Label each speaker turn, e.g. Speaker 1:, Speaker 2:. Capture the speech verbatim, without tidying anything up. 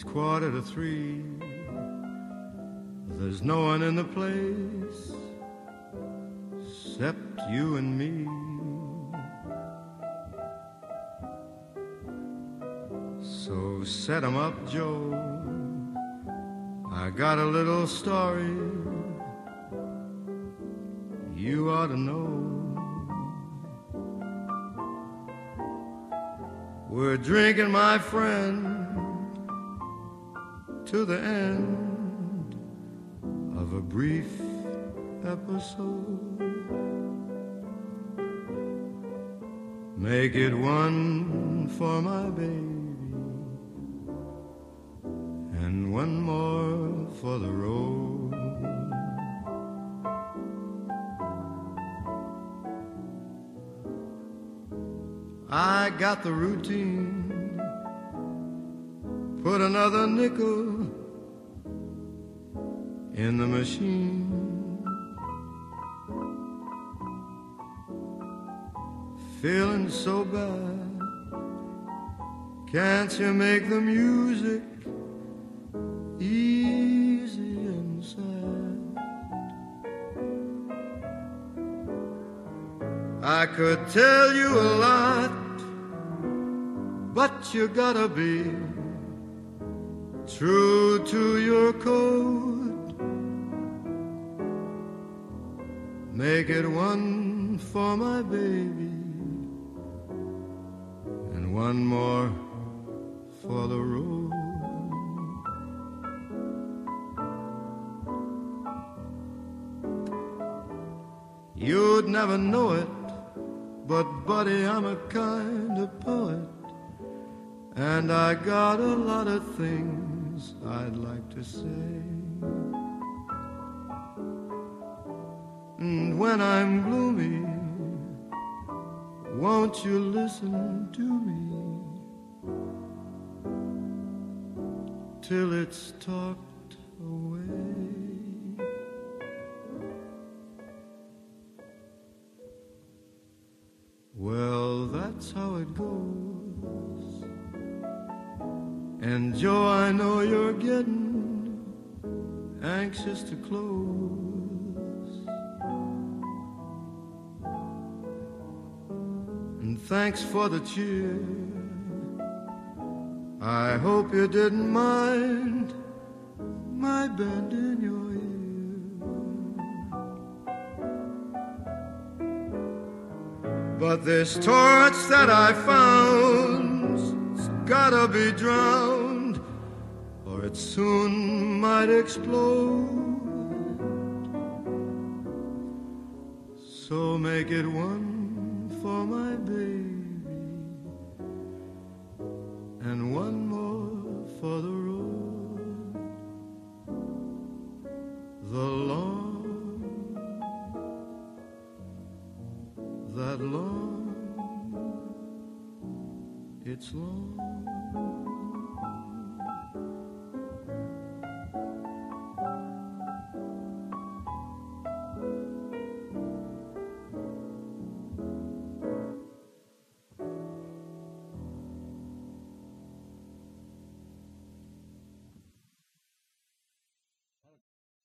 Speaker 1: quarter to three. There's no one in the place except you and me. So set 'em up, Joe. I got a little story you ought to know. We're drinking, my friend, to the end of a brief episode. Make it one for my baby and one more for the road. I got the routine, put another nickel in the machine. Feeling so bad, can't you make the music easy and sad? I could tell you a lot, but you gotta be true to your code. Make it one for my baby and one more for the road. You'd never know it, but buddy, I'm a kind of poet, and I got a lot of things I'd like to say. And when I'm gloomy, won't you listen to me till it's talked away? Well, that's how it goes. And Joe, I know you're getting anxious to close. And thanks for the cheer. I hope you didn't mind my bend in your ear. But this torch that I found's gotta be drowned, or it soon might explode. So make it one for my baby and one more for the road. The long, that long, it's long.